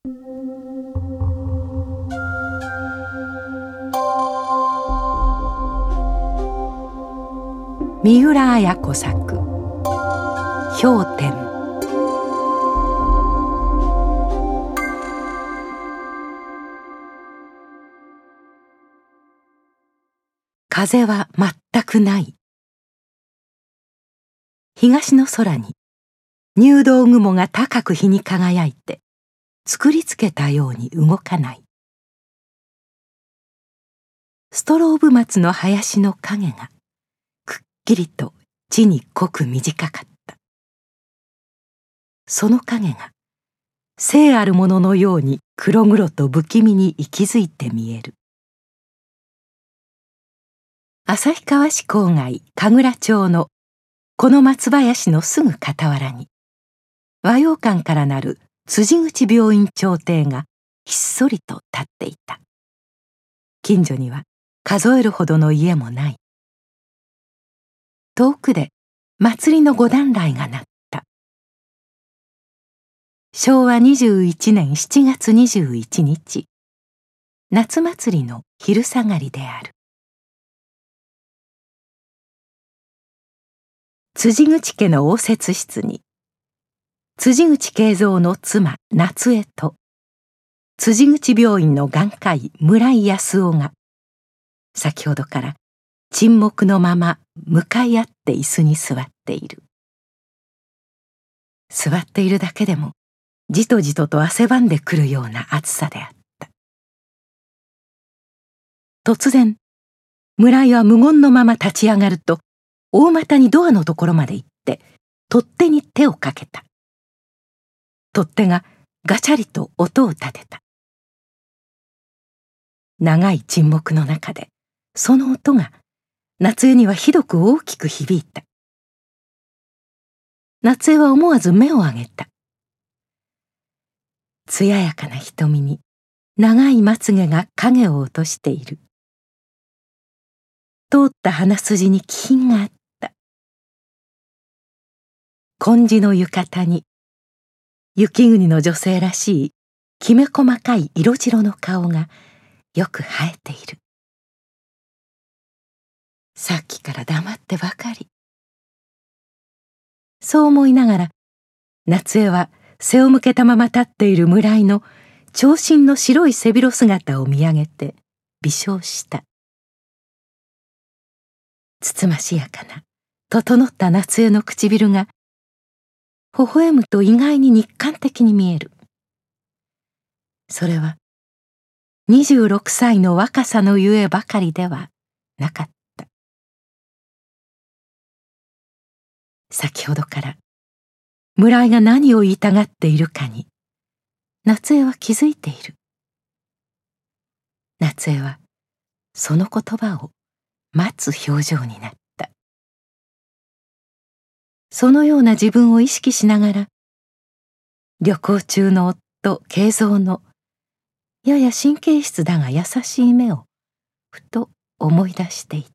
三浦綾子作「氷点」。風は全くない。東の空に入道雲が高く日に輝いて作りつけたように動かない。ストローブ松の林の影がくっきりと地に濃く短かった。その影が生あるもののように黒々と不気味に息づいて見える。旭川市郊外神楽町のこの松林のすぐ傍らに和洋館からなる辻口病院長亭がひっそりと立っていた。近所には数えるほどの家もない。遠くで祭りの五段雷が鳴った。昭和21年7月21日、夏祭りの昼下がりである。辻口家の応接室に辻口敬三の妻夏江と辻口病院の眼科医村井康夫が先ほどから沈黙のまま向かい合って椅子に座っている。座っているだけでもじとじとと汗ばんでくるような暑さであった。突然村井は無言のまま立ち上がると大股にドアのところまで行って取っ手に手をかけた。取っ手がガチャリと音を立てた。長い沈黙の中でその音が夏江にはひどく大きく響いた。夏江は思わず目を上げた。艶やかな瞳に長いまつげが影を落としている。通った鼻筋に気品があった。紺地の浴衣に雪国の女性らしいきめ細かい色白の顔がよく映えている。さっきから黙ってばかり。そう思いながら夏江は背を向けたまま立っている村井の長身の白い背広姿を見上げて微笑した。つつましやかな整った夏江の唇が微笑むと意外に日韓的に見える。それは26歳の若さのゆえばかりではなかった。先ほどから村井が何を言いたがっているかに夏江は気づいている。夏江はその言葉を待つ表情になった。そのような自分を意識しながら旅行中の夫敬三のやや神経質だが優しい目をふと思い出していた。